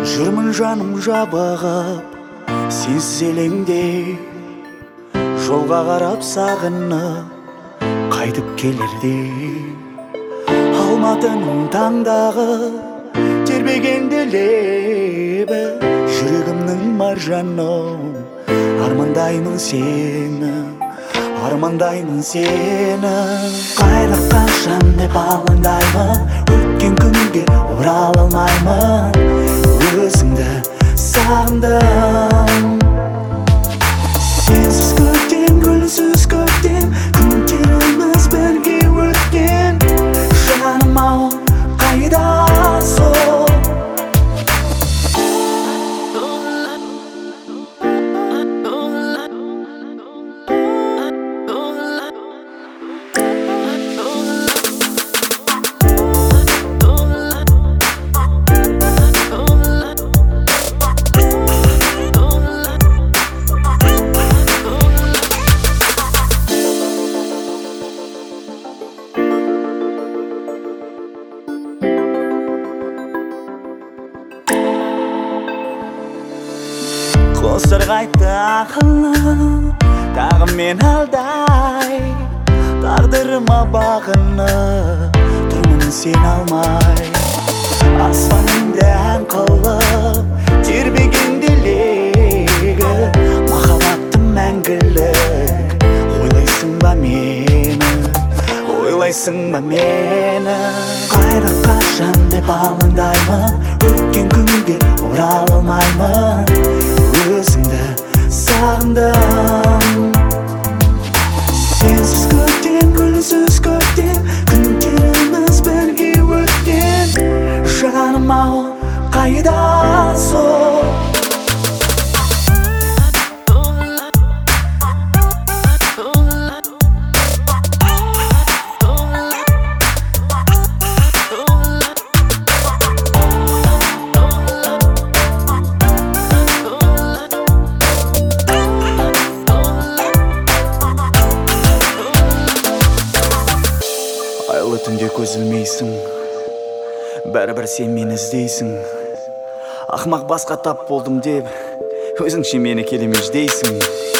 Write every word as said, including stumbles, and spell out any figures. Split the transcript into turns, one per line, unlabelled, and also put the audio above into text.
жүрмін жаным жабығып сенсіз елеңде, жолға қарап сағынып қайтып келерде. Алматының таңдағы тербегенде лебі, жүрегімнің маржаным, армандаймын сені, армандаймын сені. Қайда қашан деп алаңдаймын, өткен күнге орала алмаймын, өзіңді сағындым. Сенсіз көктем, гүлсіз көктем, күндеріміз бірге өткен. Жаным ау, қайда сол? Қосыр қайтты ақылым, тағы мен алдай, тағдырыма бағынып тұрмын сен алмай. Аспанымда ән қылып тербегенде легі, махаббаттым мәңгілік. Ойлайсың ба мені, ойлайсың ба мені? Қайда қашан деп алаңдаймын, өткен күнге орала алмаймын, өзіңді сағындым. Сенсіз көктем, гүлсіз көктем, күндеріміз бірге өткен. Жаным ау, қайда сол? Айлы түнде көз ілмейсің, бәрібір сен мені іздейсің. Ақымақ басқа тап болдым деп өзіңше мені келемеждейсің.